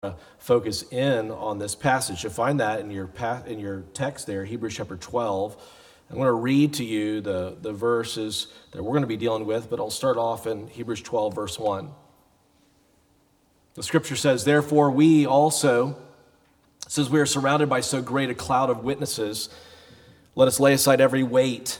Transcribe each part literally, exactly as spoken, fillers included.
uh, focus in on this passage. You'll find that in your pa- in your text there, Hebrews chapter twelve. I'm going to read to you the, the verses that we're going to be dealing with, but I'll start off in Hebrews twelve, verse one. The scripture says, "Therefore we also, since we are surrounded by so great a cloud of witnesses, let us lay aside every weight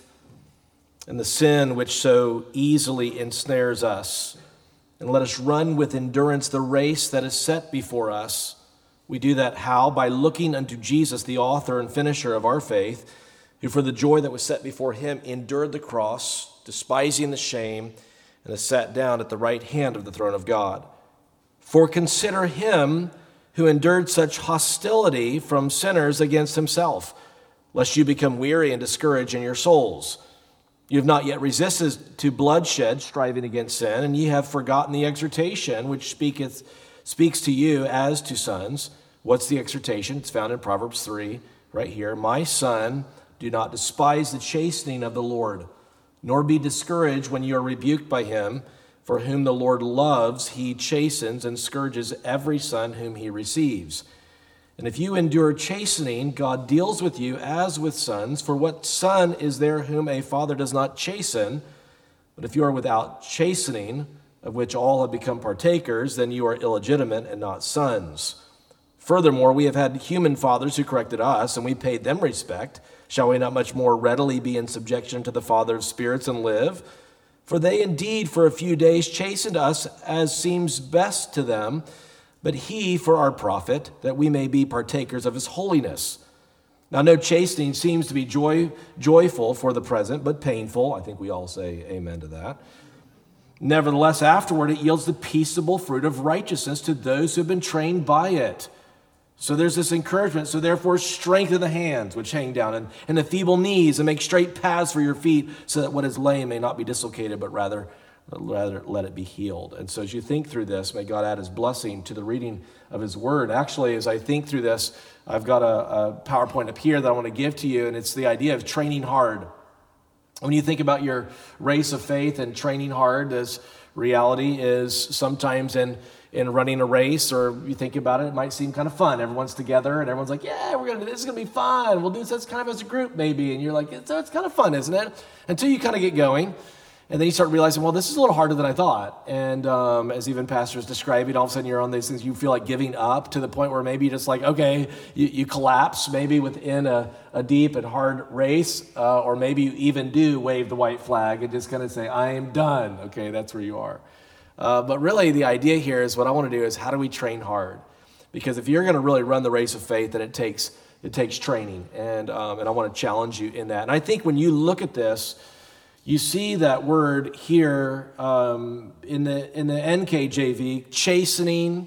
and the sin which so easily ensnares us. And let us run with endurance the race that is set before us. We do that how? By looking unto Jesus, the author and finisher of our faith, who for the joy that was set before him endured the cross, despising the shame, and is sat down at the right hand of the throne of God. For consider him who endured such hostility from sinners against himself, lest you become weary and discouraged in your souls. You have not yet resisted to bloodshed, striving against sin, and ye have forgotten the exhortation which speaketh, speaks to you as to sons." What's the exhortation? It's found in Proverbs three, right here. "My son, do not despise the chastening of the Lord, nor be discouraged when you are rebuked by him. For whom the Lord loves, he chastens and scourges every son whom he receives. And if you endure chastening, God deals with you as with sons. For what son is there whom a father does not chasten? But if you are without chastening, of which all have become partakers, then you are illegitimate and not sons. Furthermore, we have had human fathers who corrected us, and we paid them respect. Shall we not much more readily be in subjection to the Father of spirits and live? For they indeed for a few days chastened us as seems best to them, but he for our profit, that we may be partakers of his holiness. Now no chastening seems to be joy, joyful for the present, but painful." I think we all say amen to that. "Nevertheless, afterward it yields the peaceable fruit of righteousness to those who have been trained by it." So there's this encouragement. "So therefore strengthen the hands which hang down, and, and the feeble knees, and make straight paths for your feet, so that what is lame may not be dislocated, but rather rather let it be healed." And so as you think through this, may God add his blessing to the reading of his word. Actually, as I think through this, I've got a, a PowerPoint up here that I want to give to you, and it's the idea of training hard. When you think about your race of faith and training hard, as reality is sometimes in in running a race, or you think about it, it might seem kind of fun. Everyone's together and everyone's like, yeah, we're gonna, this is gonna be fun. We'll do this kind of as a group maybe. And you're like, it's, it's kind of fun, isn't it? Until you kind of get going. And then you start realizing, well, this is a little harder than I thought. And um, as even pastors describe it, all of a sudden you're on these things, you feel like giving up to the point where maybe you're just like, okay, you, you collapse maybe within a, a deep and hard race, uh, or maybe you even do wave the white flag and just kind of say, I am done. Okay, that's where you are. Uh, but really the idea here is what I want to do is how do we train hard? Because if you're going to really run the race of faith, then it takes it takes training. And, um, and I want to challenge you in that. And I think when you look at this, you see that word here um, in the in the N K J V, chastening.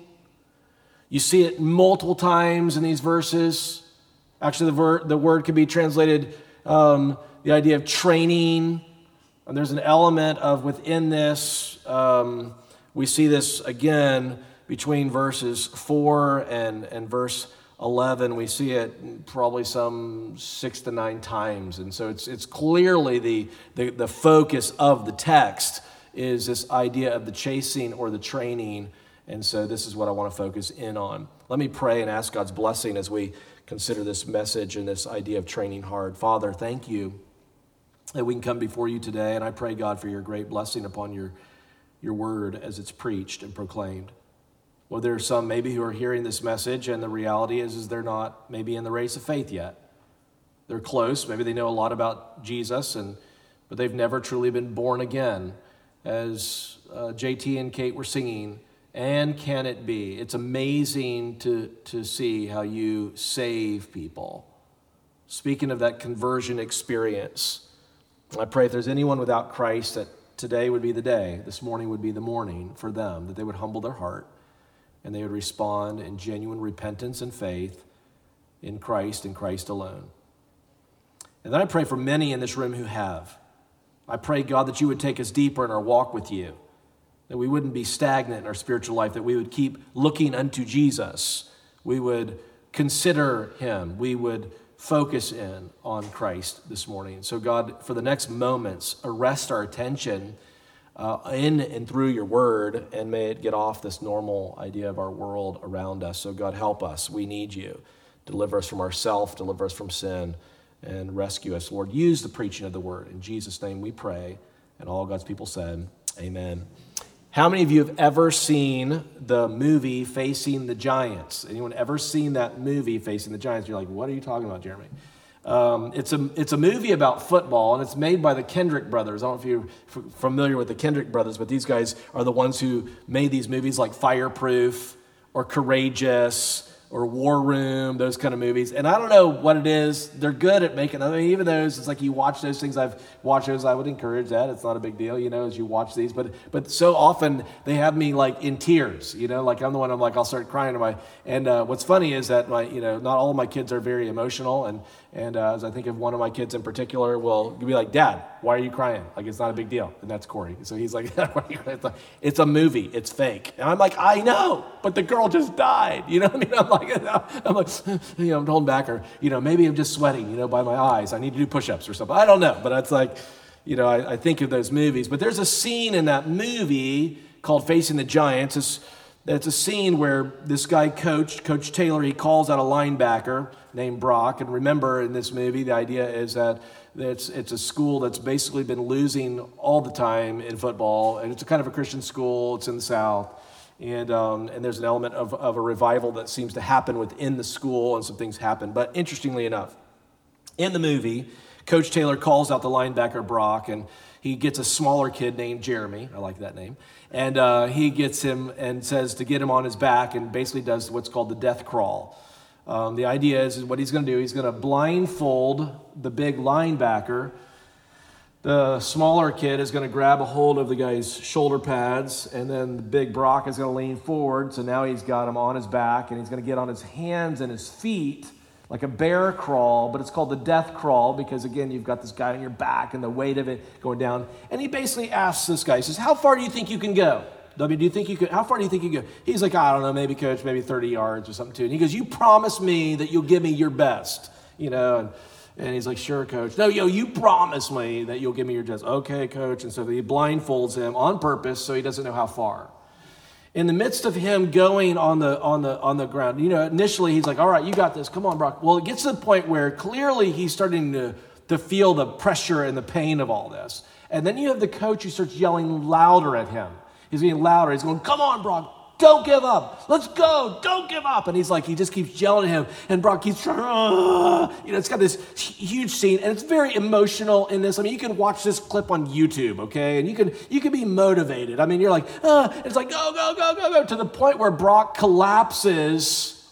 You see it multiple times in these verses. Actually, the, ver- the word could be translated um, the idea of training. And there's an element of within this. Um, we see this again between verses four and, and verse eleven. We see it probably some six to nine times. And so it's it's clearly the, the, the focus of the text is this idea of the chasing or the training. And so this is what I want to focus in on. Let me pray and ask God's blessing as we consider this message and this idea of training hard. Father, thank you that we can come before you today. And I pray, God, for your great blessing upon your, your word as it's preached and proclaimed. Well, there are some maybe who are hearing this message, and the reality is, is they're not maybe in the race of faith yet. They're close. Maybe they know a lot about Jesus, and but they've never truly been born again. As uh, J T and Kate were singing, and can it be? It's amazing to, to see how you save people. Speaking of that conversion experience, I pray if there's anyone without Christ, that today would be the day, this morning would be the morning for them, that they would humble their heart, and they would respond in genuine repentance and faith in Christ and Christ alone. And then I pray for many in this room who have. I pray, God, that you would take us deeper in our walk with you, that we wouldn't be stagnant in our spiritual life, that we would keep looking unto Jesus. We would consider him. We would focus in on Christ this morning. So God, for the next moments, arrest our attention uh, in and through your word, and may it get off this normal idea of our world around us. So God, help us. We need you. Deliver us from ourself, deliver us from sin, and rescue us. Lord, use the preaching of the word. In Jesus' name we pray. And all God's people said, amen. How many of you have ever seen the movie Facing the Giants? Anyone ever seen that movie, Facing the Giants? You're like, what are you talking about, Jeremy? Um, it's a it's a movie about football, and it's made by the Kendrick brothers. I don't know if you're f- familiar with the Kendrick brothers, but these guys are the ones who made these movies like Fireproof or Courageous or War Room, those kind of movies. And I don't know what it is. They're good at making, I mean, even those, it's like you watch those things. I've watched those. I would encourage that. It's not a big deal, you know, as you watch these. But but so often they have me like in tears, you know, like I'm the one, I'm like, I'll start crying to my, and uh, what's funny is that my, you know, not all of my kids are very emotional. And and uh, as I think of one of my kids in particular, will be like, Dad, why are you crying? Like, it's not a big deal. And that's Corey. So he's like, why are you crying? It's, like, it's a movie. It's fake. And I'm like, I know, but the girl just died. You know what I mean? I'm like, I'm like, you know, I'm holding back, or, you know, maybe I'm just sweating, you know, by my eyes. I need to do push-ups or something. I don't know. But it's like, you know, I, I think of those movies. But there's a scene in that movie called Facing the Giants. It's, it's a scene where this guy, Coach, Coach Taylor, he calls out a linebacker named Brock. And remember, in this movie, the idea is that it's, it's a school that's basically been losing all the time in football. And it's a kind of a Christian school. It's in the South. And um, and there's an element of, of a revival that seems to happen within the school, and some things happen. But interestingly enough, in the movie, Coach Taylor calls out the linebacker Brock, and he gets a smaller kid named Jeremy. I like that name. And uh, he gets him and says to get him on his back, and basically does what's called the death crawl. Um, the idea is, is what he's going to do, he's going to blindfold the big linebacker. The smaller kid is going to grab a hold of the guy's shoulder pads, and then the big Brock is going to lean forward. So now he's got him on his back, and he's going to get on his hands and his feet like a bear crawl, but it's called the death crawl because, again, you've got this guy on your back and the weight of it going down. And he basically asks this guy, he says, how far do you think you can go? I mean, do you think you could, how far do you think you can go? He's like, I don't know, maybe, Coach, maybe thirty yards or something too. And he goes, you promise me that you'll give me your best, you know, and And he's like, sure, Coach. No, yo, you promise me that you'll give me your test. Okay, Coach. And so he blindfolds him on purpose so he doesn't know how far. In the midst of him going on the on the on the ground, you know, initially he's like, all right, you got this. Come on, Brock. Well, it gets to the point where clearly he's starting to, to feel the pressure and the pain of all this. And then you have the coach who starts yelling louder at him. He's getting louder. He's going, come on, Brock. Don't give up. Let's go. Don't give up. And he's like, he just keeps yelling at him. And Brock keeps trying, uh, you know, it's got this huge scene. And it's very emotional in this. I mean, you can watch this clip on YouTube, okay? And you can you can be motivated. I mean, you're like, uh, it's like, go, go, go, go, go, to the point where Brock collapses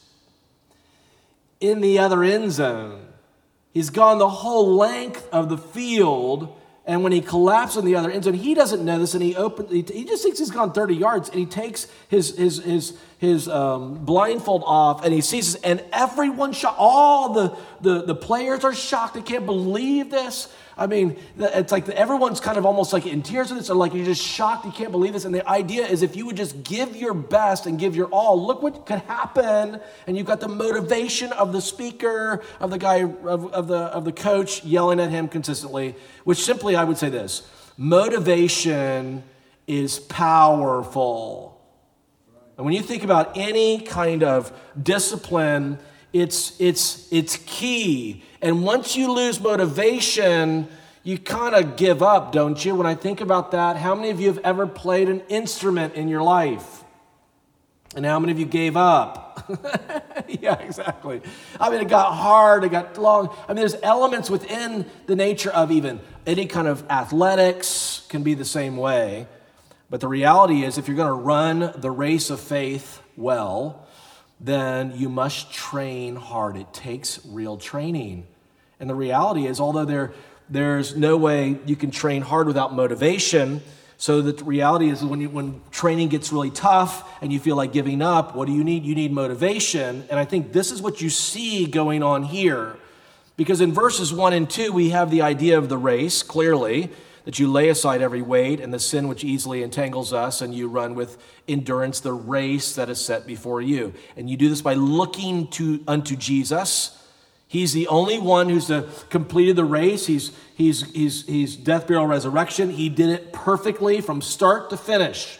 in the other end zone. He's gone the whole length of the field. And when he collapses in the other end zone, he doesn't know this, and he open, he, he just thinks he's gone thirty yards, and he takes his his his his um, blindfold off, and he sees this, and everyone shocked. All the, the the players are shocked. They can't believe this. I mean, it's like everyone's kind of almost like in tears with this, or like you're just shocked. You can't believe this. And the idea is, if you would just give your best and give your all, look what could happen. And you've got the motivation of the speaker, of the guy, of, of the of the coach yelling at him consistently. Which simply, I would say this: motivation is powerful. And when you think about any kind of discipline, it's it's it's key. And once you lose motivation, you kind of give up, don't you? When I think about that, how many of you have ever played an instrument in your life? And how many of you gave up? Yeah, exactly. I mean, it got hard, it got long. I mean, there's elements within the nature of even any kind of athletics can be the same way. But the reality is, if you're going to run the race of faith well, then you must train hard. It takes real training. And the reality is, although there, there's no way you can train hard without motivation, so the reality is when you, when training gets really tough and you feel like giving up, what do you need? You need motivation. And I think this is what you see going on here. Because in verses one and two, we have the idea of the race, clearly, that you lay aside every weight and the sin which easily entangles us, and you run with endurance the race that is set before you. And you do this by looking to unto Jesus. He's the only one who's uh, completed the race. He's, he's, he's, he's death, burial, resurrection. He did it perfectly from start to finish.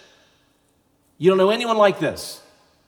You don't know anyone like this.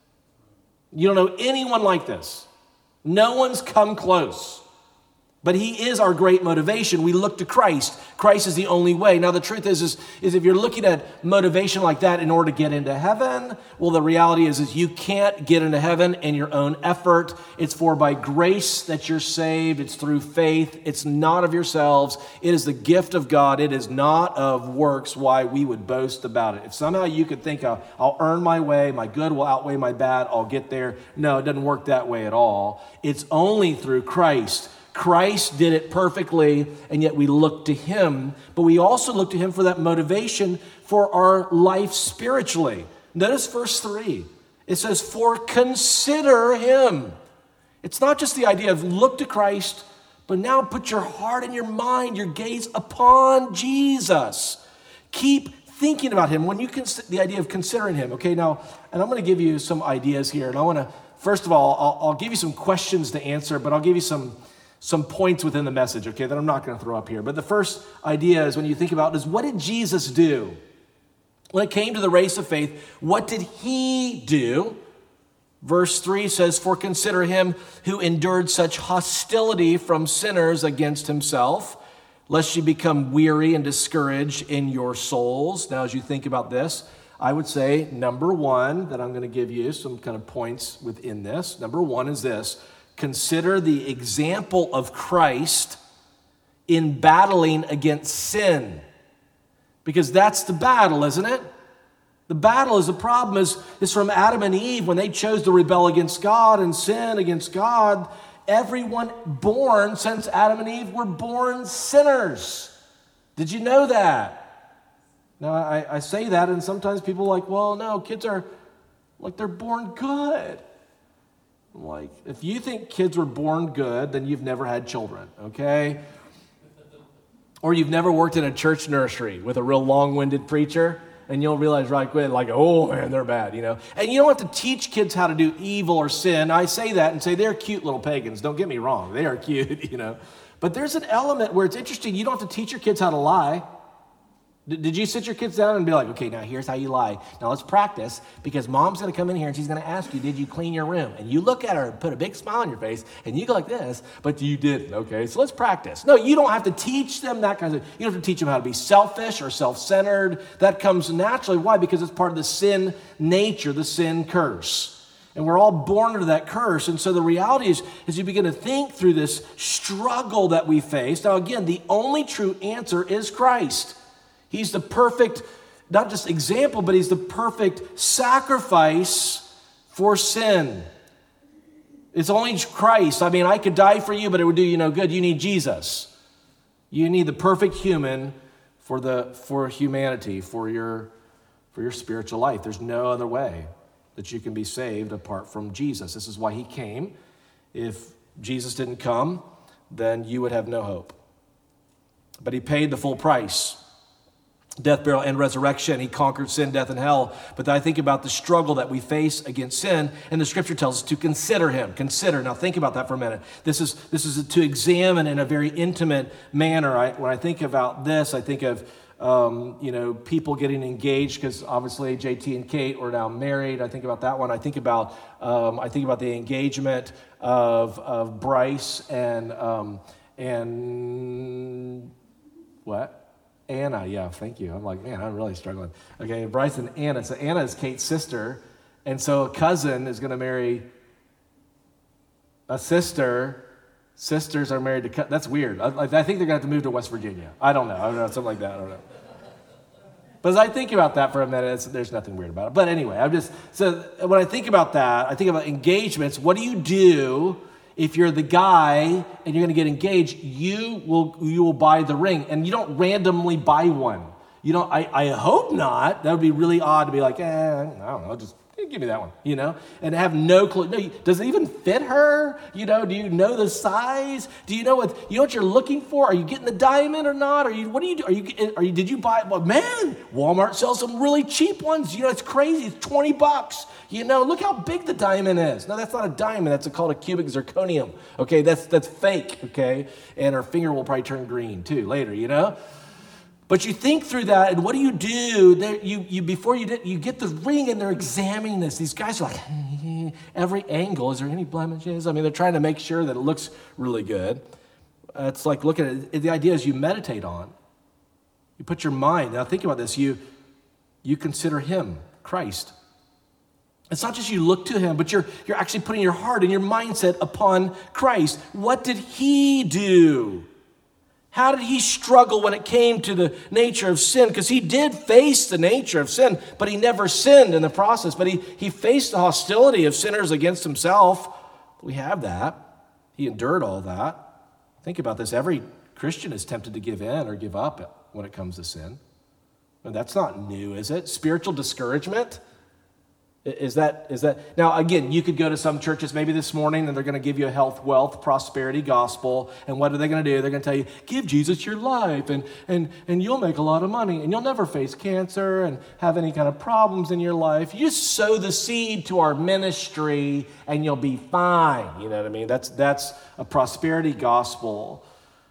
You don't know anyone like this. No one's come close. But he is our great motivation. We look to Christ. Christ is the only way. Now, the truth is, is, is if you're looking at motivation like that in order to get into heaven, well, the reality is, is you can't get into heaven in your own effort. It's for by grace that you're saved. It's through faith. It's not of yourselves. It is the gift of God. It is not of works why we would boast about it. If somehow you could think, I'll, I'll earn my way, my good will outweigh my bad, I'll get there. No, it doesn't work that way at all. It's only through Christ. Christ did it perfectly, and yet we look to him, but we also look to him for that motivation for our life spiritually. Notice verse three. It says, for consider him. It's not just the idea of look to Christ, but now put your heart and your mind, your gaze upon Jesus. Keep thinking about him. When you consider the idea of considering him, okay, now, and I'm going to give you some ideas here, and I want to, first of all, I'll, I'll give you some questions to answer, but I'll give you some some points within the message, okay, that I'm not going to throw up here. But the first idea is when you think about is what did Jesus do? When it came to the race of faith, what did he do? Verse three says, for consider him who endured such hostility from sinners against himself, lest you become weary and discouraged in your souls. Now, as you think about this, I would say number one that I'm going to give you some kind of points within this. Number one is this. Consider the example of Christ in battling against sin. Because that's the battle, isn't it? The battle is the problem is, is from Adam and Eve when they chose to rebel against God and sin against God. Everyone born since Adam and Eve were born sinners. Did you know that? Now, I, I say that, and sometimes people are like, well, no, kids are like they're born good. Like, if you think kids were born good, then you've never had children, okay? Or you've never worked in a church nursery with a real long-winded preacher, and you'll realize right quick, like, oh, man, they're bad, you know? And you don't have to teach kids how to do evil or sin. I say that and say they're cute little pagans. Don't get me wrong. They are cute, you know? But there's an element where it's interesting. You don't have to teach your kids how to lie. Did you sit your kids down and be like, okay, now here's how you lie. Now let's practice because mom's going to come in here and she's going to ask you, did you clean your room? And you look at her and put a big smile on your face and you go like this, but you didn't, okay? So let's practice. No, you don't have to teach them that kind of thing. You don't have to teach them how to be selfish or self-centered. That comes naturally. Why? Because it's part of the sin nature, the sin curse. And we're all born into that curse. And so the reality is, as you begin to think through this struggle that we face, now again, the only true answer is Christ. He's the perfect, not just example, but he's the perfect sacrifice for sin. It's only Christ. I mean, I could die for you, but it would do you no good. You need Jesus. You need the perfect human for the for humanity, for your for your spiritual life. There's no other way that you can be saved apart from Jesus. This is why he came. If Jesus didn't come, then you would have no hope. But he paid the full price. Death, burial, and resurrection. He conquered sin, death, and hell. But I think about the struggle that we face against sin, and the scripture tells us to consider him. Consider. Now think about that for a minute. This is this is to examine in a very intimate manner. I, when I think about this, I think of um, you know people getting engaged because obviously J T and Kate are now married. I think about that one. I think about um, I think about the engagement of of Bryce and um, and what. Anna, yeah, thank you. I'm like, man, I'm really struggling. Okay, Bryce and Anna. So Anna is Kate's sister, and so a cousin is going to marry a sister. Sisters are married to, co- that's weird. I, I think they're going to have to move to West Virginia. I don't know. I don't know, something like that. I don't know. But as I think about that for a minute, it's, there's nothing weird about it. But anyway, I'm just, so when I think about that, I think about engagements. What do you do if you're the guy and you're going to get engaged? You will you will buy the ring, and you don't randomly buy one. You don't. I, I hope not. That would be really odd to be like, eh, I don't know, just Give me that one, you know, and have no clue. No, does it even fit her? You know, do you know the size? Do you know what you know what you're looking for? Are you getting the diamond or not? Are you? What do you do? Are you? Are you? Did you buy? Well, man, Walmart sells some really cheap ones. You know, it's crazy. It's twenty bucks. You know, look how big the diamond is. No, that's not a diamond. That's called a cubic zirconium. Okay, that's that's fake. Okay, and her finger will probably turn green too later. You know. But you think through that, and what do you do? There, you, you before you did, you get the ring, and they're examining this. These guys are like, every angle. Is there any blemishes? I mean, they're trying to make sure that it looks really good. Uh, it's like looking at it. The idea is you meditate on. You put your mind. Now think about this. You you consider Him, Christ. It's not just you look to Him, but you're you're actually putting your heart and your mindset upon Christ. What did He do? How did He struggle when it came to the nature of sin? Because He did face the nature of sin, but He never sinned in the process. But He, he faced the hostility of sinners against Himself. We have that. He endured all that. Think about this. Every Christian is tempted to give in or give up when it comes to sin. And that's not new, is it? Spiritual discouragement? Is that, is that, now again, you could go to some churches maybe this morning and they're going to give you a health, wealth, prosperity gospel. And what are they going to do? They're going to tell you, give Jesus your life and, and, and you'll make a lot of money and you'll never face cancer and have any kind of problems in your life. You just sow the seed to our ministry and you'll be fine. You know what I mean? That's, that's a prosperity gospel.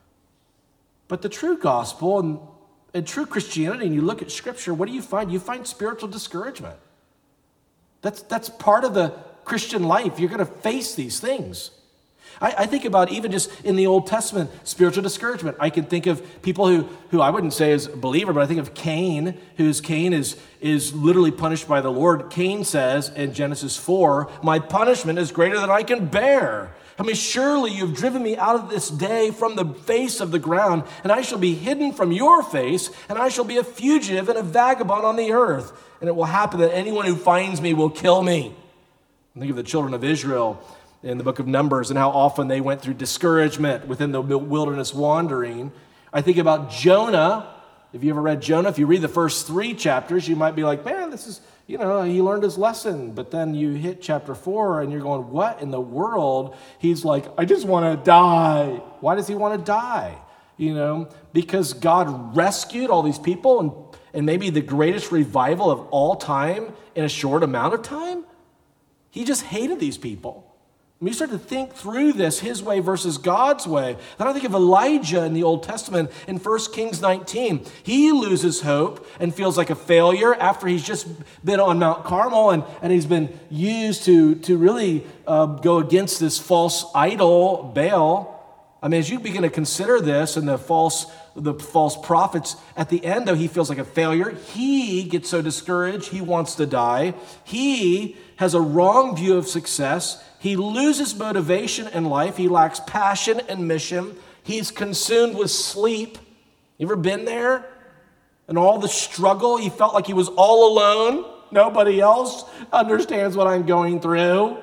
But the true gospel and, and true Christianity, and you look at Scripture, what do you find? You find spiritual discouragement. That's, that's part of the Christian life. You're going to face these things. I, I think about even just in the Old Testament, spiritual discouragement. I can think of people who, who I wouldn't say is a believer, but I think of Cain, whose Cain is, is literally punished by the Lord. Cain says in Genesis four, my punishment is greater than I can bear. I mean, surely you've driven me out of this day from the face of the ground, and I shall be hidden from your face, and I shall be a fugitive and a vagabond on the earth. And it will happen that anyone who finds me will kill me. Think of the children of Israel in the book of Numbers and how often they went through discouragement within the wilderness wandering. I think about Jonah. If you ever read Jonah, if you read the first three chapters, you might be like, man, this is, you know, he learned his lesson. But then you hit chapter four and you're going, what in the world? He's like, I just want to die. Why does he want to die? You know, because God rescued all these people and and maybe the greatest revival of all time in a short amount of time? He just hated these people. When you start to think through this, his way versus God's way, then I think of Elijah in the Old Testament in First Kings nineteen. He loses hope and feels like a failure after he's just been on Mount Carmel and, and he's been used to, to really uh, go against this false idol, Baal. I mean, as you begin to consider this and the false the false prophets, at the end, though, he feels like a failure. He gets so discouraged, he wants to die. He has a wrong view of success. He loses motivation in life. He lacks passion and mission. He's consumed with sleep. You ever been there? And all the struggle, he felt like he was all alone. Nobody else understands what I'm going through.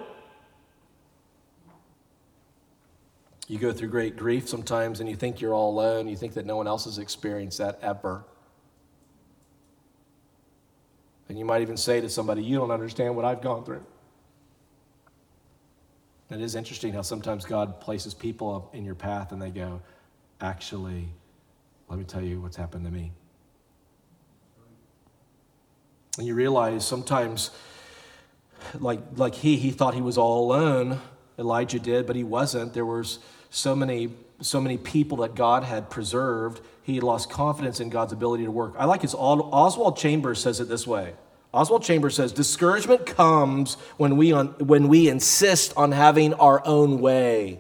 You go through great grief sometimes and you think you're all alone. You think that no one else has experienced that ever. And you might even say to somebody, you don't understand what I've gone through. It is interesting how sometimes God places people up in your path and they go, actually, let me tell you what's happened to me. And you realize sometimes, like, like he, he thought he was all alone. Elijah did, but he wasn't. There was so many, so many people that God had preserved. He lost confidence in God's ability to work. I like his Oswald Chambers says it this way. Oswald Chambers says, discouragement comes when we on, when we insist on having our own way.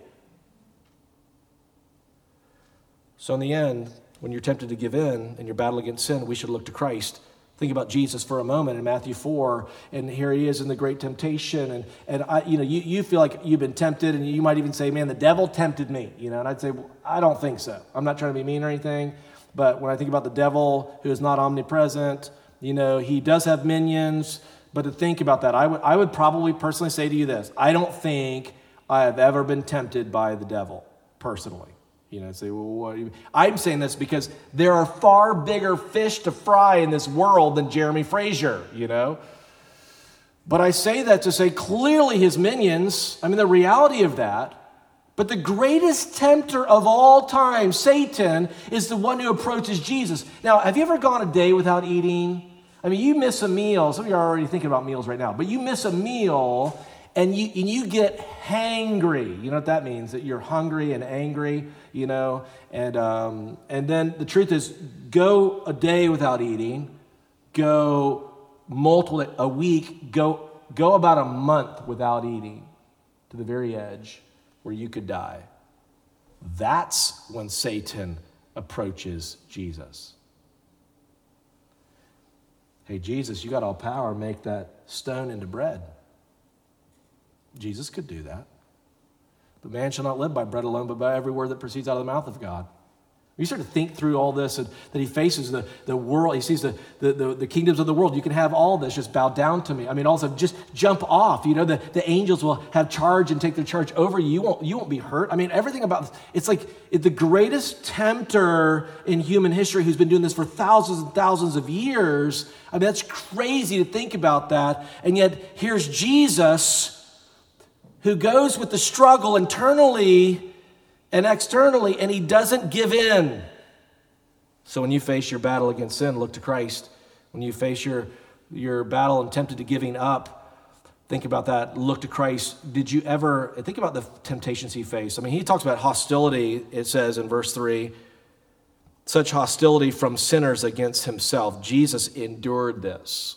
So in the end, when you're tempted to give in in your battle against sin, we should look to Christ. Think about Jesus for a moment in Matthew four, and here he is in the great temptation, and and I, you know, you, you feel like you've been tempted, and you might even say, man, the devil tempted me, you know, and I'd say, well, I don't think so. I'm not trying to be mean or anything, but when I think about the devil who is not omnipresent, you know, he does have minions, but to think about that, I would I would probably personally say to you this, I don't think I have ever been tempted by the devil, personally. You know, say, well, what do you... I'm saying this because there are far bigger fish to fry in this world than Jeremy Frazier, you know. But I say that to say clearly his minions, I mean the reality of that, but the greatest tempter of all time, Satan, is the one who approaches Jesus. Now, have you ever gone a day without eating? I mean, you miss a meal. Some of you are already thinking about meals right now, but you miss a meal and you and you get hangry. You know what that means? That you're hungry and angry, you know, and um, and then the truth is, go a day without eating, go multiple, a week, go go about a month without eating to the very edge where you could die. That's when Satan approaches Jesus. Hey, Jesus, you got all power, make that stone into bread. Jesus could do that. But man shall not live by bread alone, but by every word that proceeds out of the mouth of God. You start to think through all this, and that he faces the, the world. He sees the, the, the, the kingdoms of the world. You can have all this. Just bow down to me. I mean, also just jump off. You know, the, the angels will have charge and take their charge over you. You won't, you won't be hurt. I mean, everything about this. It's like the greatest tempter in human history who's been doing this for thousands and thousands of years. I mean, that's crazy to think about that. And yet, here's Jesus who goes with the struggle internally and externally, and he doesn't give in. So when you face your battle against sin, look to Christ. When you face your, your battle and tempted to giving up, think about that. Look to Christ. Did you ever, think about the temptations he faced. I mean, he talks about hostility, it says in verse three, such hostility from sinners against himself. Jesus endured this.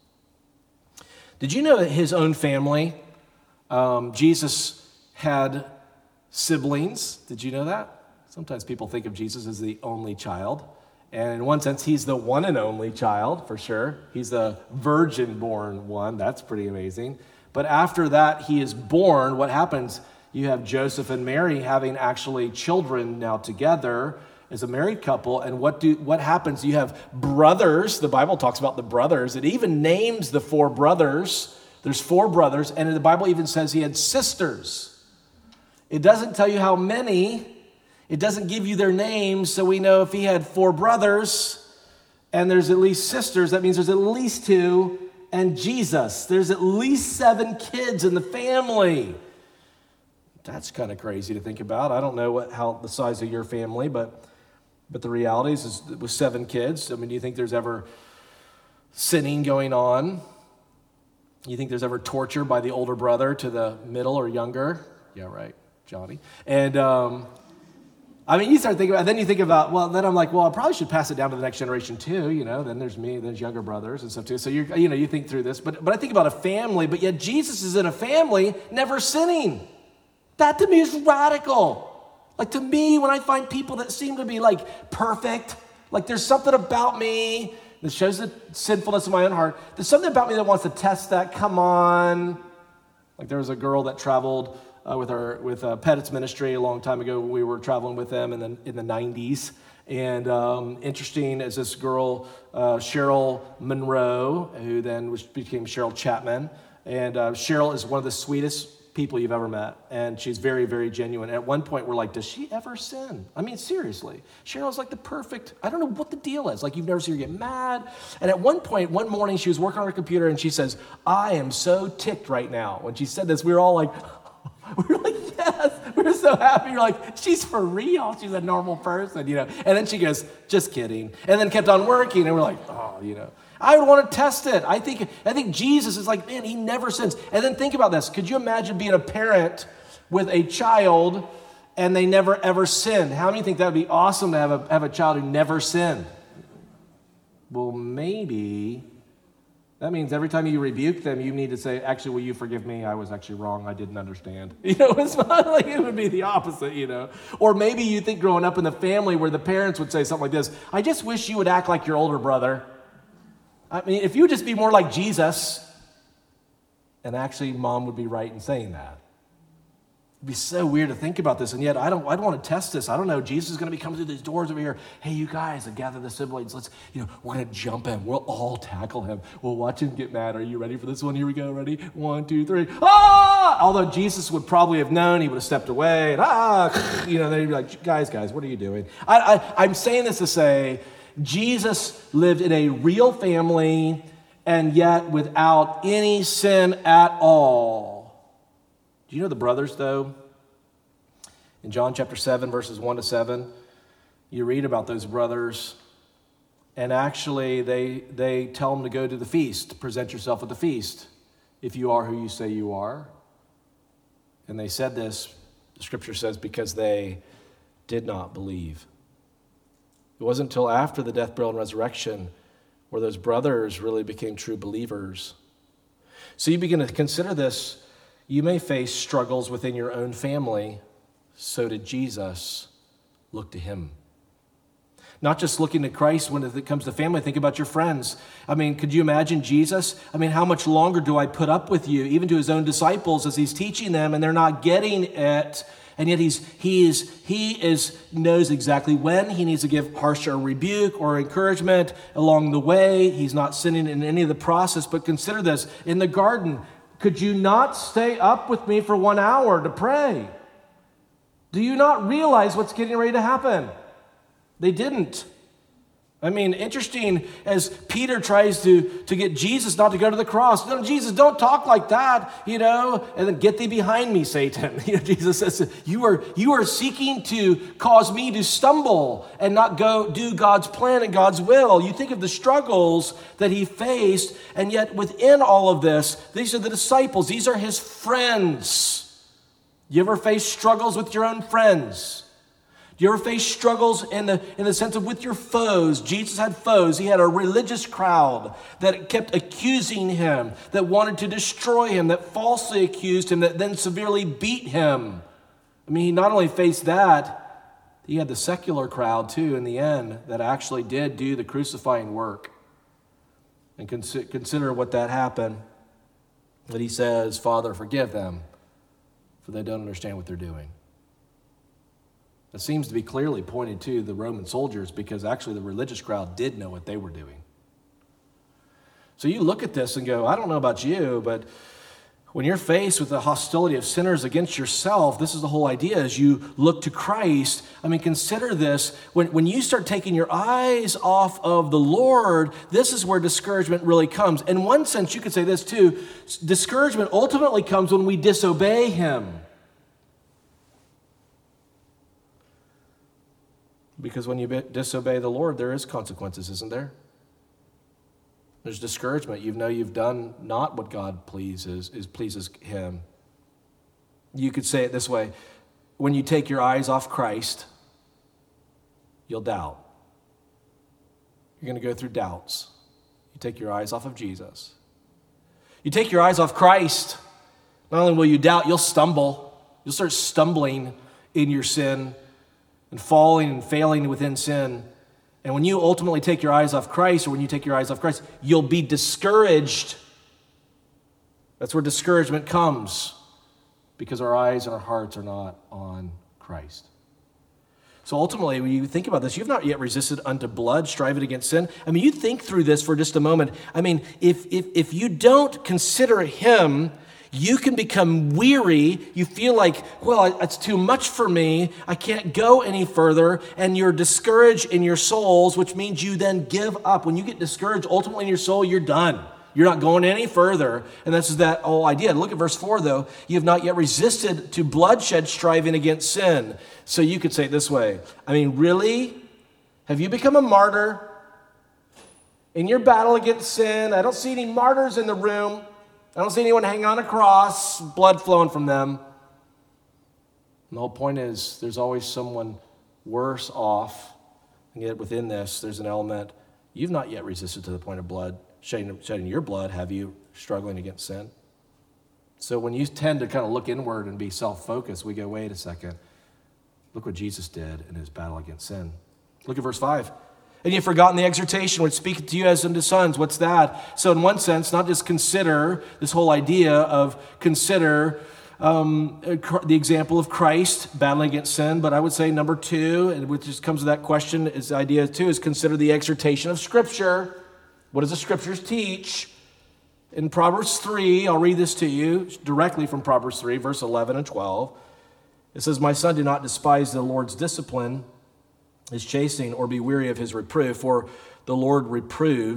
Did you know that his own family, um, Jesus had siblings? Did you know that? Sometimes people think of Jesus as the only child. And in one sense, he's the one and only child, for sure. He's the virgin-born one. That's pretty amazing. But after that, he is born. What happens? You have Joseph and Mary having actually children now together as a married couple. And what do what happens? You have brothers. The Bible talks about the brothers. It even names the four brothers. There's four brothers. And the Bible even says he had sisters. It doesn't tell you how many. It doesn't give you their names, so we know if he had four brothers and there's at least sisters, that means there's at least two, and Jesus. There's at least seven kids in the family. That's kind of crazy to think about. I don't know what how the size of your family, but but the reality is, is with seven kids, I mean, do you think there's ever sinning going on? You think there's ever torture by the older brother to the middle or younger? Yeah, right. Johnny. And um, I mean, you start thinking about, then you think about, well, then I'm like, well, I probably should pass it down to the next generation too, you know, then there's me, there's younger brothers and stuff too. So you're, you know, you think through this, but, but I think about a family, but yet Jesus is in a family never sinning. That to me is radical. Like to me, when I find people that seem to be like perfect, like there's something about me that shows the sinfulness of my own heart. There's something about me that wants to test that. Come on. Like there was a girl that traveled Uh, with our with uh, Pettit's ministry a long time ago. We were traveling with them in the in the nineties, and um, interesting as this girl uh, Cheryl Monroe, who then was, became Cheryl Chapman, and uh, Cheryl is one of the sweetest people you've ever met, and she's very very genuine. At one point, we're like, does she ever sin? I mean, seriously, Cheryl's like the perfect. I don't know what the deal is. Like you've never seen her get mad. And at one point, one morning, she was working on her computer, and she says, "I am so ticked right now." When she said this, we were all like. We were like, yes, we were so happy. We were like, she's for real. She's a normal person, you know. And then she goes, just kidding. And then kept on working. And we're like, oh, you know. I would want to test it. I think I think Jesus is like, man, he never sins. And then think about this. Could you imagine being a parent with a child and they never, ever sin? How many think that would be awesome to have a, have a child who never sinned? Well, maybe. That means every time you rebuke them, you need to say, actually, will you forgive me? I was actually wrong. I didn't understand. You know, it's not like it would be the opposite, you know. Or maybe you think growing up in the family where the parents would say something like this, I just wish you would act like your older brother. I mean, if you would just be more like Jesus, and actually mom would be right in saying that. It'd be so weird to think about this, and yet I don't I don't want to test this. I don't know. Jesus is going to be coming through these doors over here. Hey, you guys, gather the siblings. Let's, you know, we're going to jump him. We'll all tackle him. We'll watch him get mad. Are you ready for this one? Here we go. Ready? One, two, three. Ah! Although Jesus would probably have known, he would have stepped away. And ah! You know, then he'd be like, guys, guys, what are you doing? I, I, I'm saying this to say, Jesus lived in a real family, and yet without any sin at all. Do you know the brothers, though? In John chapter seven, verses one to seven, you read about those brothers, and actually they, they tell them to go to the feast, present yourself at the feast, if you are who you say you are. And they said this, the scripture says, because they did not believe. It wasn't until after the death, burial, and resurrection where those brothers really became true believers. So you begin to consider this. You may face struggles within your own family. So did Jesus. Look to him. Not just looking to Christ when it comes to family. Think about your friends. I mean, could you imagine Jesus? I mean, how much longer do I put up with you? Even to his own disciples as he's teaching them and they're not getting it. And yet he's, he is, he is, knows exactly when he needs to give harsher rebuke or encouragement along the way. He's not sinning in any of the process. But consider this. In the garden, could you not stay up with me for one hour to pray? Do you not realize what's getting ready to happen? They didn't. I mean, interesting as Peter tries to, to get Jesus not to go to the cross. No, Jesus, don't talk like that, you know, and then get thee behind me, Satan. You know, Jesus says, you are, you are seeking to cause me to stumble and not go do God's plan and God's will. You think of the struggles that he faced, and yet within all of this, these are the disciples. These are his friends. You ever face struggles with your own friends? Do you ever face struggles in the, in the sense of with your foes? Jesus had foes. He had a religious crowd that kept accusing him, that wanted to destroy him, that falsely accused him, that then severely beat him. I mean, he not only faced that, he had the secular crowd too in the end that actually did do the crucifying work. And consider, consider what that happened. That he says, Father, forgive them, for they don't understand what they're doing. It seems to be clearly pointed to the Roman soldiers because actually the religious crowd did know what they were doing. So you look at this and go, I don't know about you, but when you're faced with the hostility of sinners against yourself, this is the whole idea, as you look to Christ. I mean, consider this. When, when you start taking your eyes off of the Lord, this is where discouragement really comes. In one sense, you could say this too. Discouragement ultimately comes when we disobey him. Because when you disobey the Lord, there is consequences, isn't there? There's discouragement. You know you've done not what God pleases, is pleases him. You could say it this way. When you take your eyes off Christ, you'll doubt. You're going to go through doubts. You take your eyes off of Jesus. You take your eyes off Christ, not only will you doubt, you'll stumble. You'll start stumbling in your sin and falling and failing within sin. And when you ultimately take your eyes off Christ, or when you take your eyes off Christ, you'll be discouraged. That's where discouragement comes, because our eyes and our hearts are not on Christ. So ultimately, when you think about this, you've not yet resisted unto blood, striving against sin. I mean, you think through this for just a moment. I mean, if if if you don't consider him, you can become weary. You feel like, well, it's too much for me. I can't go any further. And you're discouraged in your souls, which means you then give up. When you get discouraged, ultimately in your soul, you're done. You're not going any further. And this is that whole idea. Look at verse four, though. You have not yet resisted to bloodshed, striving against sin. So you could say it this way. I mean, really? Have you become a martyr in your battle against sin? I don't see any martyrs in the room. I don't see anyone hanging on a cross, blood flowing from them. And the whole point is there's always someone worse off. And yet within this, there's an element. You've not yet resisted to the point of blood, shedding, shedding your blood, have you, struggling against sin? So when you tend to kind of look inward and be self-focused, we go, wait a second. Look what Jesus did in his battle against sin. Look at verse five. And you've forgotten the exhortation which speaketh to you as unto sons. What's that? So in one sense, not just consider this whole idea of consider um, the example of Christ battling against sin, but I would say number two, and which just comes to that question, is the idea too, is consider the exhortation of Scripture. What does the Scriptures teach? In Proverbs three, I'll read this to you directly from Proverbs three, verse eleven and twelve. It says, my son, do not despise the Lord's discipline, his chastening, or be weary of his reproof, for the Lord reproves,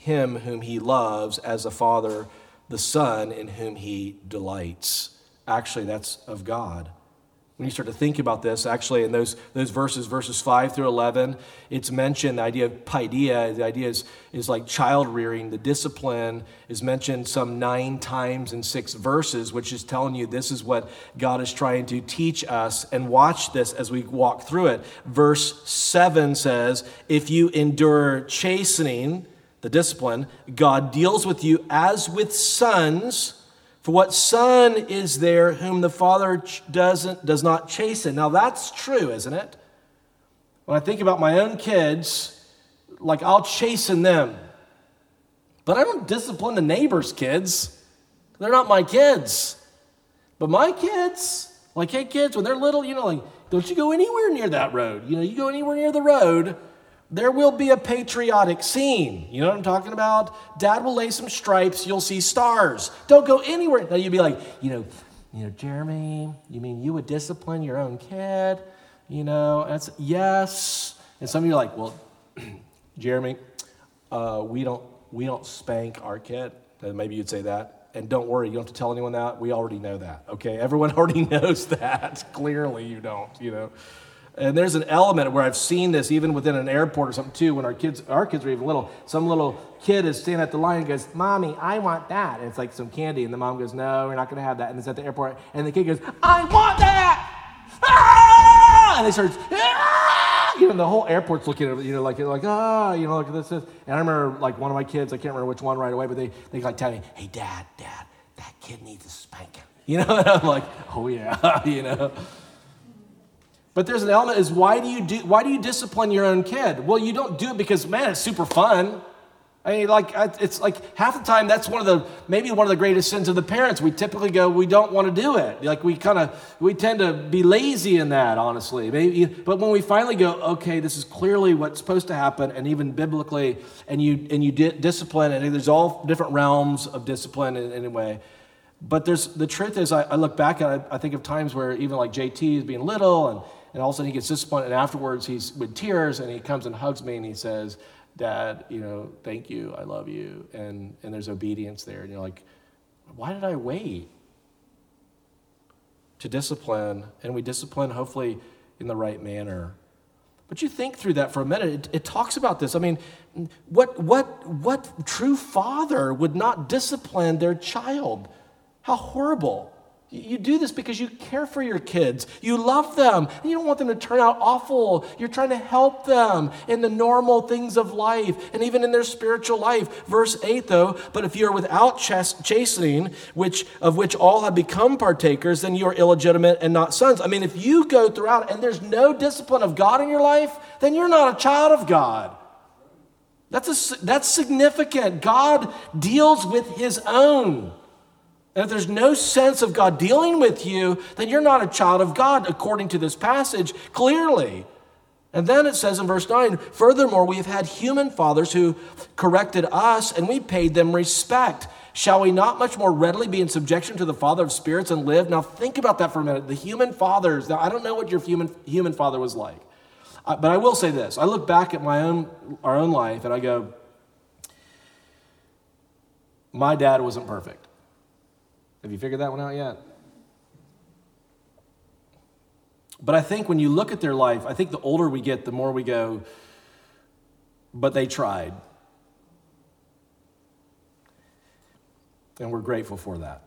him whom he loves as the Father, the Son in whom he delights. Actually, that's of God. When you start to think about this, actually, in those, those verses, verses five through eleven, it's mentioned, the idea of paideia, the idea is, is like child rearing. The discipline is mentioned some nine times in six verses, which is telling you this is what God is trying to teach us. And watch this as we walk through it. Verse seven says, if you endure chastening, the discipline, God deals with you as with sons. For what son is there whom the father doesn't does not chasten? Now that's true, isn't it? When I think about my own kids, like I'll chasten them. But I don't discipline the neighbor's kids. They're not my kids. But my kids, like, hey kids, when they're little, you know, like, don't you go anywhere near that road. You know, you go anywhere near the road, there will be a patriotic scene. You know what I'm talking about? Dad will lay some stripes, you'll see stars. Don't go anywhere. Now you'd be like, you know, you know, Jeremy, you mean you would discipline your own kid? You know, that's yes. And some of you are like, well, Jeremy, uh, we don't we don't spank our kid. And maybe you'd say that. And don't worry, you don't have to tell anyone that. We already know that. Okay, everyone already knows that. Clearly, you don't. You know. And there's an element where I've seen this even within an airport or something too, when our kids, our kids are even little, some little kid is standing at the line and goes, Mommy, I want that. And it's like some candy. And the mom goes, no, you're not going to have that. And it's at the airport. And the kid goes, I want that. Ah! And they start, ah! You know, the whole airport's looking at it, you know, like, like, ah, you know, look at this. And I remember like one of my kids, I can't remember which one right away, but they, they like tell me, hey, Dad, Dad, that kid needs a spanking. You know, and I'm like, oh yeah, you know. But there's an element is why do you do why do you discipline your own kid? Well, you don't do it because, man, it's super fun. I mean, like it's like half the time that's one of the maybe one of the greatest sins of the parents. We typically go, we don't want to do it. Like we kind of we tend to be lazy in that, honestly. Maybe, but when we finally go, okay, this is clearly what's supposed to happen, and even biblically, and you and you di- discipline, and there's all different realms of discipline in any way. But there's the truth is, I, I look back at it, I think of times where even like J T is being little and. And all of a sudden he gets disciplined, and afterwards he's with tears, and he comes and hugs me, and he says, Dad, you know, thank you, I love you. And and there's obedience there. And you're like, why did I wait to discipline? And we discipline hopefully in the right manner. But you think through that for a minute. It, it talks about this. I mean, what what what true father would not discipline their child? How horrible. You do this because you care for your kids. You love them. You don't want them to turn out awful. You're trying to help them in the normal things of life and even in their spiritual life. Verse eight, though, but if you're without chastening, which of which all have become partakers, then you are illegitimate and not sons. I mean, if you go throughout and there's no discipline of God in your life, then you're not a child of God. That's a, that's significant. God deals with his own. And if there's no sense of God dealing with you, then you're not a child of God, according to this passage, clearly. And then it says in verse nine, furthermore, we have had human fathers who corrected us, and we paid them respect. Shall we not much more readily be in subjection to the Father of spirits and live? Now think about that for a minute. The human fathers, now I don't know what your human, human father was like, uh, but I will say this. I look back at my own, our own life, and I go, my dad wasn't perfect. Have you figured that one out yet? But I think when you look at their life, I think the older we get, the more we go, but they tried. And we're grateful for that.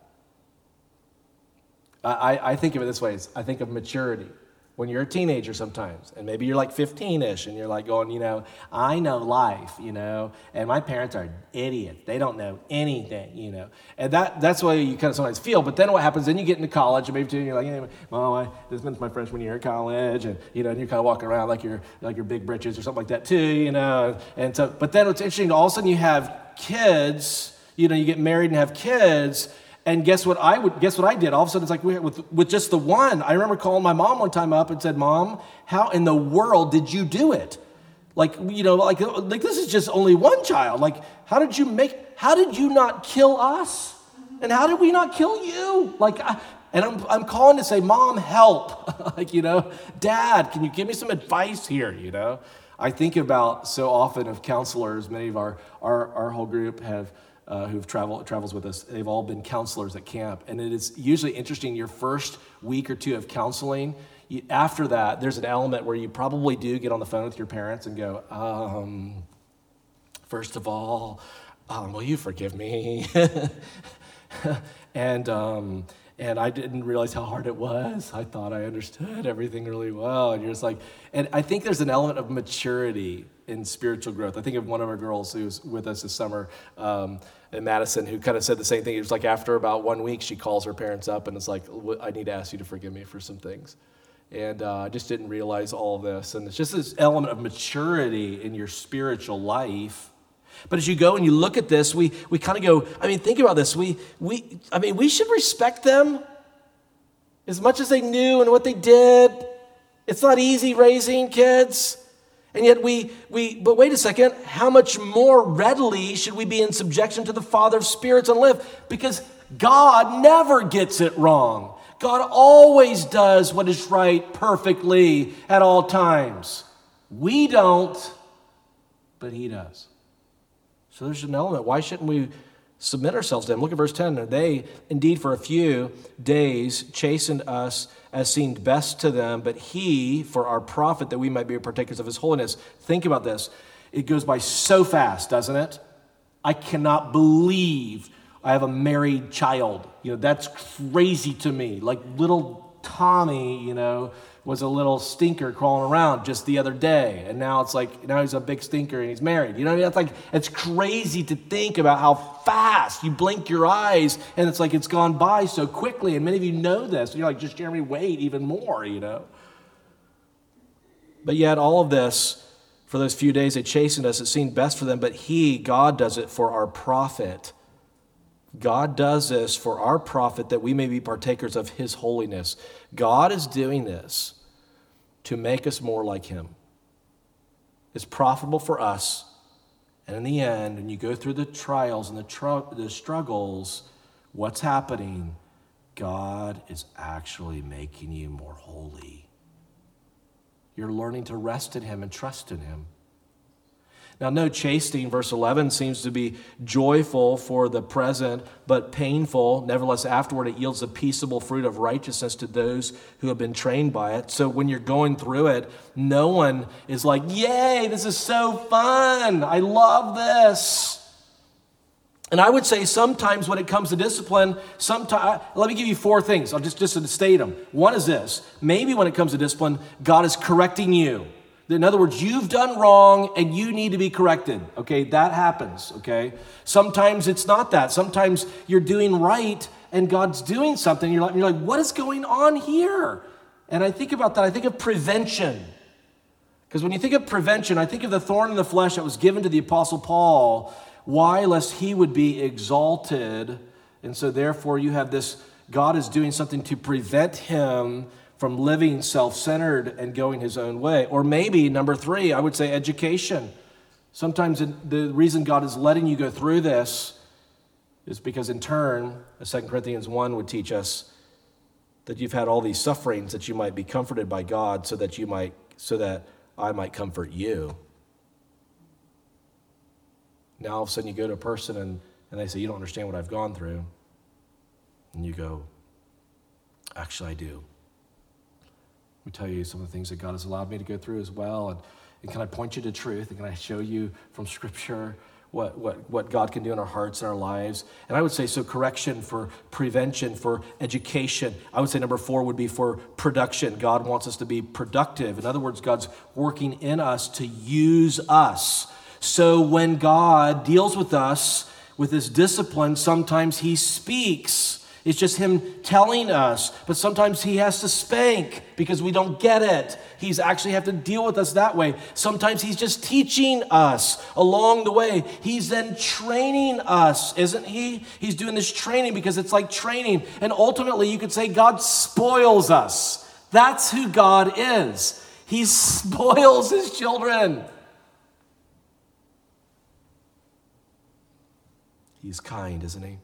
I, I think of it this way. I think of maturity. When you're a teenager sometimes, and maybe you're like fifteen-ish, and you're like going, you know, I know life, you know, and my parents are idiots. They don't know anything, you know. And that that's the way you kind of sometimes feel. But then what happens, then you get into college, and maybe too, and you're like, hey, Mom, I, this is my freshman year at college, and, you know, and you're kind of walking around like you're, like you're big britches or something like that too, you know. And so, but then what's interesting, all of a sudden you have kids, you know, you get married and have kids. And guess what I would guess what I did? All of a sudden, it's like with, with just the one. I remember calling my mom one time up and said, Mom, how in the world did you do it? Like, you know, like, like this is just only one child. Like, how did you make, how did you not kill us? And how did we not kill you? Like, I, and I'm I'm calling to say, Mom, help. Like, you know, Dad, can you give me some advice here, you know? I think about so often of counselors. Many of our our, our whole group have uh, who've traveled travels with us. They've all been counselors at camp, and it is usually interesting. Your first week or two of counseling, you, after that, there's an element where you probably do get on the phone with your parents and go, um, first of all, um, will you forgive me? and um, and I didn't realize how hard it was. I thought I understood everything really well. And you're just like, and I think there's an element of maturity in spiritual growth. I think of one of our girls who was with us this summer um, in Madison who kind of said the same thing. It was like after about one week, she calls her parents up and it's like, I need to ask you to forgive me for some things. And uh, I just didn't realize all of this. And it's just this element of maturity in your spiritual life. But as you go and you look at this, we we kind of go, I mean, think about this. We we I mean, we should respect them as much as they knew and what they did. It's not easy raising kids. And yet we we but wait a second, how much more readily should we be in subjection to the Father of spirits and live? Because God never gets it wrong. God always does what is right perfectly at all times. We don't, but he does. So there's an element. Why shouldn't we submit ourselves to him? Look at verse ten. They, indeed, for a few days chastened us as seemed best to them, but he, for our profit, that we might be partakers of his holiness. Think about this. It goes by so fast, doesn't it? I cannot believe I have a married child. You know, that's crazy to me. Like little Tommy, you know, was a little stinker crawling around just the other day. And now it's like, now he's a big stinker and he's married. You know what I mean? It's like, it's crazy to think about how fast you blink your eyes and it's like it's gone by so quickly. And many of you know this. And you're like, just Jeremy, wait even more, you know? But yet all of this, for those few days they chastened us, it seemed best for them, but he, God, does it for our profit. God does this for our profit that we may be partakers of his holiness. God is doing this to make us more like him. It's profitable for us. And in the end, when you go through the trials and the, tr- the struggles, what's happening? God is actually making you more holy. You're learning to rest in him and trust in him. Now, no, chastening, verse eleven, seems to be joyful for the present, but painful. Nevertheless, afterward, it yields a peaceable fruit of righteousness to those who have been trained by it. So when you're going through it, no one is like, yay, this is so fun. I love this. And I would say sometimes when it comes to discipline, sometimes, let me give you four things. I'll just, just to state them. One is this. Maybe when it comes to discipline, God is correcting you. In other words, you've done wrong and you need to be corrected. Okay, that happens, okay? Sometimes it's not that. Sometimes you're doing right and God's doing something. You're like, you're like, what is going on here? And I think about that. I think of prevention. Because when you think of prevention, I think of the thorn in the flesh that was given to the Apostle Paul. Why? Lest he would be exalted. And so therefore you have this, God is doing something to prevent him from living self-centered and going his own way. Or maybe, number three, I would say education. Sometimes the reason God is letting you go through this is because in turn, as Second Corinthians one would teach us, that you've had all these sufferings that you might be comforted by God so that you might, so that I might comfort you. Now all of a sudden you go to a person and, and they say, you don't understand what I've gone through. And you go, actually I do. Let me tell you some of the things that God has allowed me to go through as well. And, and can I point you to truth? And can I show you from Scripture what, what, what God can do in our hearts and our lives? And I would say, so correction for prevention, for education. I would say number four would be for production. God wants us to be productive. In other words, God's working in us to use us. So when God deals with us with this discipline, sometimes he speaks. It's just him telling us, but sometimes he has to spank because we don't get it. He's actually have to deal with us that way. Sometimes he's just teaching us along the way. He's then training us, isn't he? He's doing this training because it's like training. And ultimately you could say God spoils us. That's who God is. He spoils his children. He's kind, isn't he?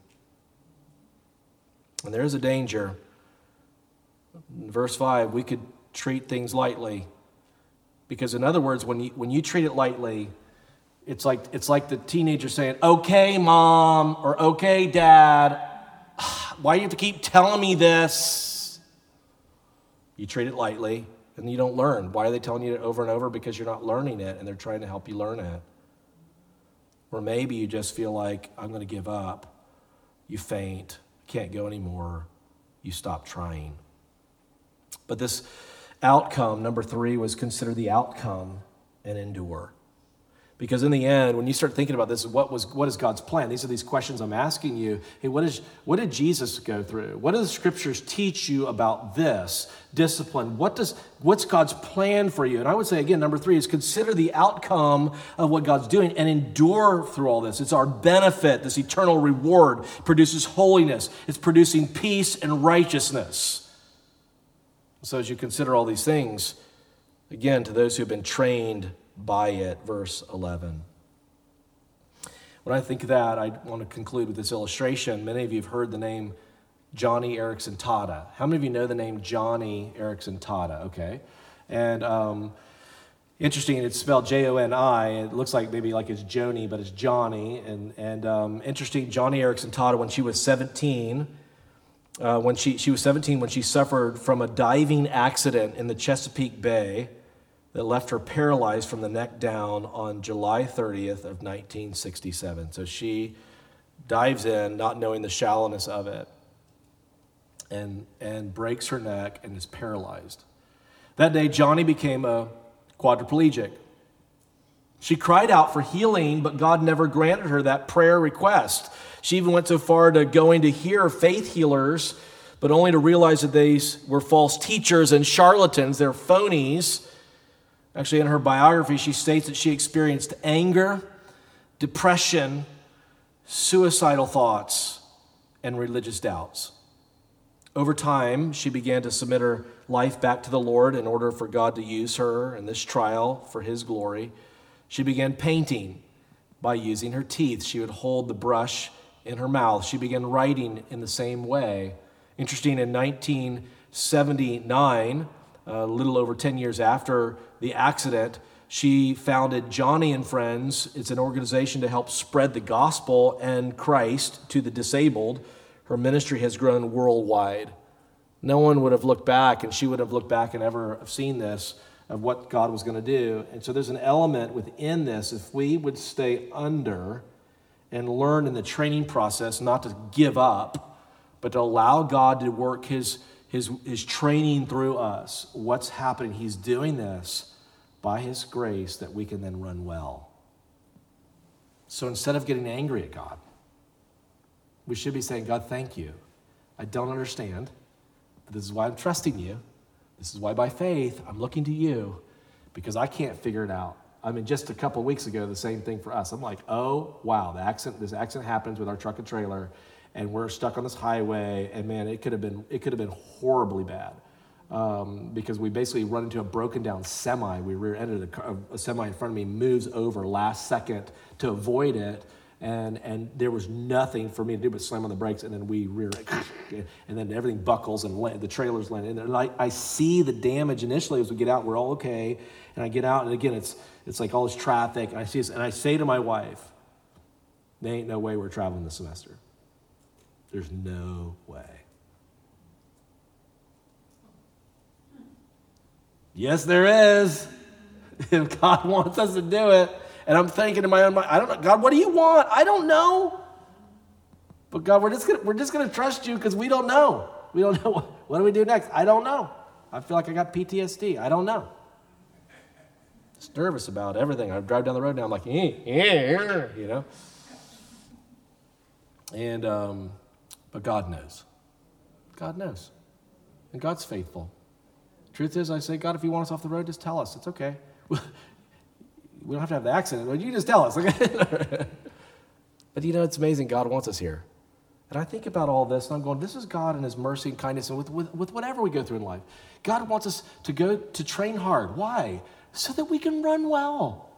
And there is a danger. In verse five, we could treat things lightly Because in other words, when you, when you treat it lightly, it's like, it's like the teenager saying, okay, mom, or okay, dad, why do you have to keep telling me this? You treat it lightly, and you don't learn. Why are they telling you it over and over? Because you're not learning it, and they're trying to help you learn it. Or maybe you just feel like, I'm going to give up. You faint, can't go anymore. You stop trying. But this outcome, number three, was consider the outcome and endure. Because in the end, when you start thinking about this, what was what is God's plan? These are these questions I'm asking you. Hey, what is what did Jesus go through? What do the scriptures teach you about this discipline? What does what's God's plan for you? And I would say again, number three is consider the outcome of what God's doing and endure through all this. It's our benefit. This eternal reward produces holiness. It's producing peace and righteousness. So as you consider all these things, again, to those who have been trained by it, verse eleven. When I think of that, I want to conclude with this illustration. Many of you have heard the name Joni Eareckson Tada. How many of you know the name Joni Eareckson Tada? Okay. And um, interesting, it's spelled J O N I. It looks like maybe like it's Joni, but it's Johnny. And, and um, interesting, Joni Eareckson Tada, when she was seventeen, uh, when she, she was seventeen when she suffered from a diving accident in the Chesapeake Bay that left her paralyzed from the neck down on July thirtieth of nineteen sixty-seven. So she dives in, not knowing the shallowness of it, and, and breaks her neck and is paralyzed. That day, Joni became a quadriplegic. She cried out for healing, but God never granted her that prayer request. She even went so far to going to hear faith healers, but only to realize that they were false teachers and charlatans. They're phonies. Actually, in her biography, she states that she experienced anger, depression, suicidal thoughts, and religious doubts. Over time, she began to submit her life back to the Lord in order for God to use her in this trial for His glory. She began painting by using her teeth. She would hold the brush in her mouth. She began writing in the same way. Interesting, in nineteen seventy-nine, a little over ten years after the accident, she founded Joni and Friends. It's an organization to help spread the gospel and Christ to the disabled. Her ministry has grown worldwide. No one would have looked back, and she would have looked back and ever have seen this, of what God was going to do. And so there's an element within this, if we would stay under and learn in the training process not to give up, but to allow God to work his, his, his training through us. What's happening? He's doing this by His grace that we can then run well. So instead of getting angry at God, we should be saying, God, thank you. I don't understand, but this is why I'm trusting you. This is why by faith I'm looking to you, because I can't figure it out. I mean, just a couple of weeks ago, the same thing for us. I'm like, oh, wow, the accident, this accident happens with our truck and trailer, and we're stuck on this highway, and man, it could have been, it could have been horribly bad. Um, because we basically run into a broken down semi. We rear-ended a, car, a semi in front of me, moves over last second to avoid it, and and there was nothing for me to do but slam on the brakes, and then we rear, and then everything buckles and land, the trailers land in there. And I, I see the damage initially as we get out. We're all okay, and I get out, and again, it's it's like all this traffic, and I see this, and I say to my wife, "There ain't no way we're traveling this semester. There's no way." Yes, there is. If God wants us to do it. And I'm thinking in my own mind, I don't know, God, what do you want? I don't know. But God, we're just gonna, we're just going to trust you because we don't know. We don't know. What, what do we do next? I don't know. I feel like I got P T S D. I don't know. Just nervous about everything. I drive down the road now. I'm like, eh, eh, you know. And, um, but God knows. God knows. And God's faithful. Truth is, I say, God, if you want us off the road, just tell us. It's okay. We don't have to have the accident. But you just tell us. But you know, it's amazing. God wants us here. And I think about all this, and I'm going, this is God and His mercy and kindness, and with, with, with whatever we go through in life. God wants us to go to train hard. Why? So that we can run well.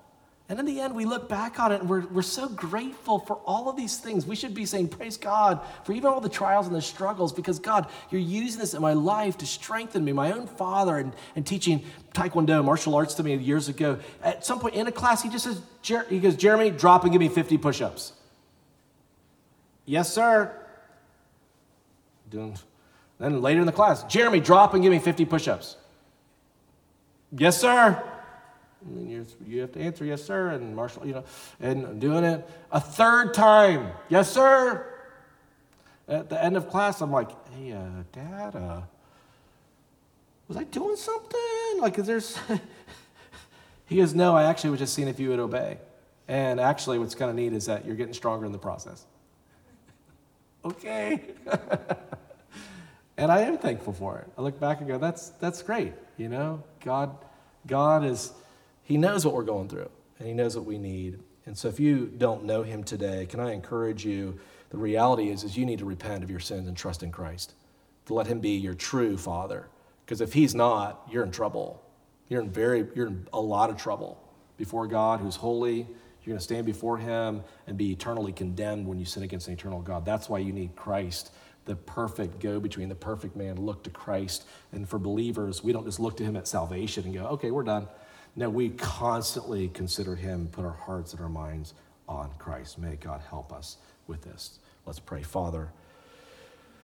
And in the end, we look back on it and we're, we're so grateful for all of these things. We should be saying, praise God for even all the trials and the struggles, because God, you're using this in my life to strengthen me. My own father and, and teaching Taekwondo, martial arts to me years ago. At some point in a class, he just says, Jer- he goes, Jeremy, drop and give me fifty push-ups. Yes, sir. Doing. Then later in the class, Jeremy, drop and give me fifty push-ups. Yes, sir. And you're, you have to answer, yes, sir, and Marshall, you know, and I'm doing it. A third time, yes, sir. At the end of class, I'm like, hey, uh, Dad, uh, was I doing something? Like, is there's... He goes, no, I actually was just seeing if you would obey. And actually, what's kind of neat is that you're getting stronger in the process. Okay. And I am thankful for it. I look back and go, that's that's great, you know? God, God is... He knows what we're going through, and he knows what we need. And so if you don't know him today, can I encourage you, the reality is, is you need to repent of your sins and trust in Christ, to let him be your true father. Because if he's not, you're in trouble. You're in very, you're in a lot of trouble before God, who's holy. You're going to stand before him and be eternally condemned when you sin against an eternal God. That's why you need Christ, the perfect go-between, the perfect man. Look to Christ. And for believers, we don't just look to him at salvation and go, okay, we're done. No, we constantly consider him, put our hearts and our minds on Christ. May God help us with this. Let's pray. Father,